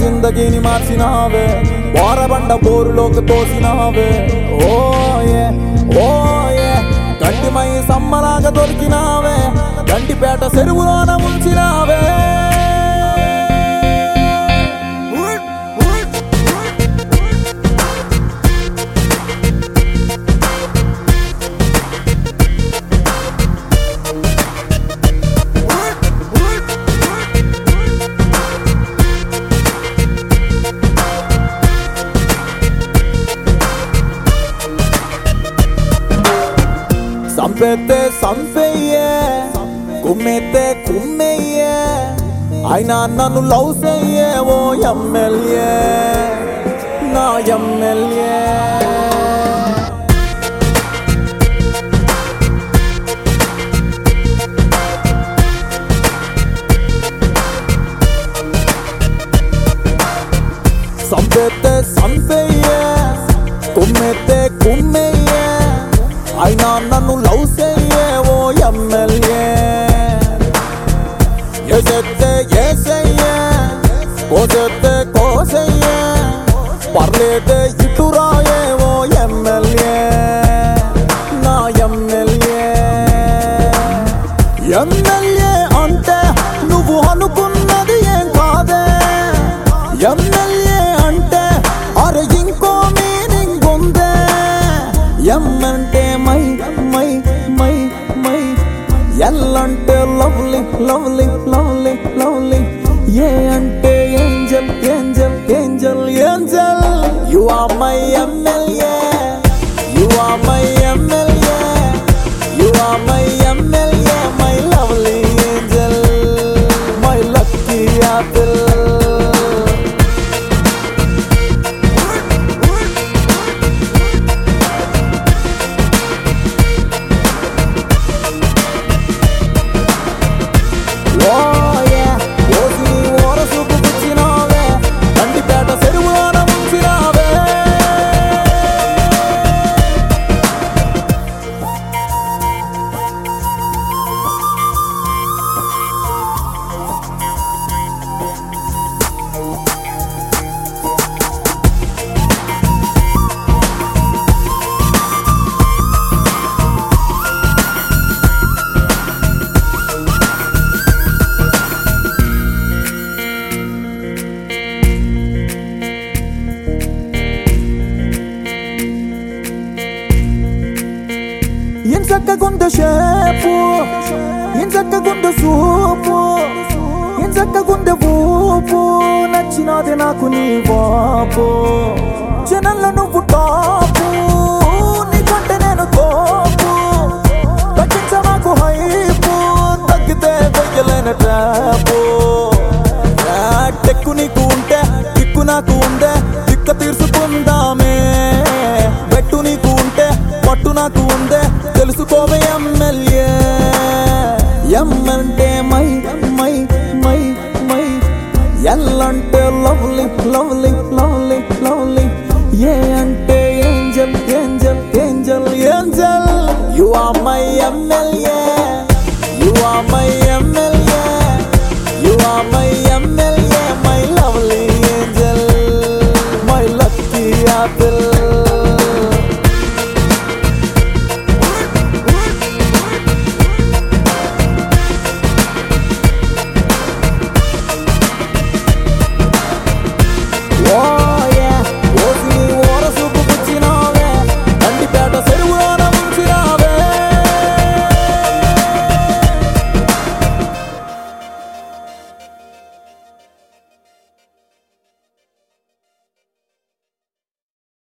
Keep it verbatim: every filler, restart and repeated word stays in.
జిందగీని మార్చినావే బోరబండ బోరులోకి తోసినావే ఓయే ఓయే గంటిమై సమ్మలాగా దొరికినావే గంటిపేట చెరువులోన ఉంచినావే సంపెత్తే సంపెయ్యే కుమ్మెత్తే కుమ్మెయ్యే అయినా నన్ను లవ్ చెయ్యే ఓ ఎమ్మెల్యే నా ఎమ్మెల్యే సంపెత్తే సంపెయ్యే కుమ్మెత్తే కుమ్మెయ్యే అయినా నన్ను లవ్ చెయ్యే ఓ ఎమ్మెల్యే ఏసెత్తే ఏసయ్యే కోసెత్తే కోసయ్యే పర్లేదే ఇటురాయే ఓ ఎమ్మెల్యే నా ఎమ్మెల్యే ఎమ్మెల్యే అంటే నువ్వు అనుకున్నది ఏం కాదే ఎమ్మెల్యే అంటే అరే ఇంకో మీనింగ్ ఉందే ఎమ్మంటే మై మై మై మై ఎల్లంటే lovely lovely lovely lovely A అంటే angel angel angel angel you are my MLA you are my MLA you are my MLA my lovely angel my lucky apple ఇంచక్కగుండ shape ఇంచక్కగుండ సూపు ఇంచక్కగుండ ఊపు నచ్చినది నాకు నీ వాపు జనంలో నువ్వు టాపు నీకంటే నేను తోపు తగ్గించమాకు హైపు తగ్గితే వెయ్యలేని ట్రాపు టెక్కు నీకు ఉంటే దిక్కు నాకు ఉందే దిక్క తీర్చుకుందామే బెట్టు నీకు ఉంటే పట్టు నాకు ఉందే తెలుసుకోవే ఎమ్మెల్యే ఎమ్మంటే మై మై మై మై ఎల్లంటే lovely lovely lovely lovely A అంటే angel angel angel angel you are my MLA you are my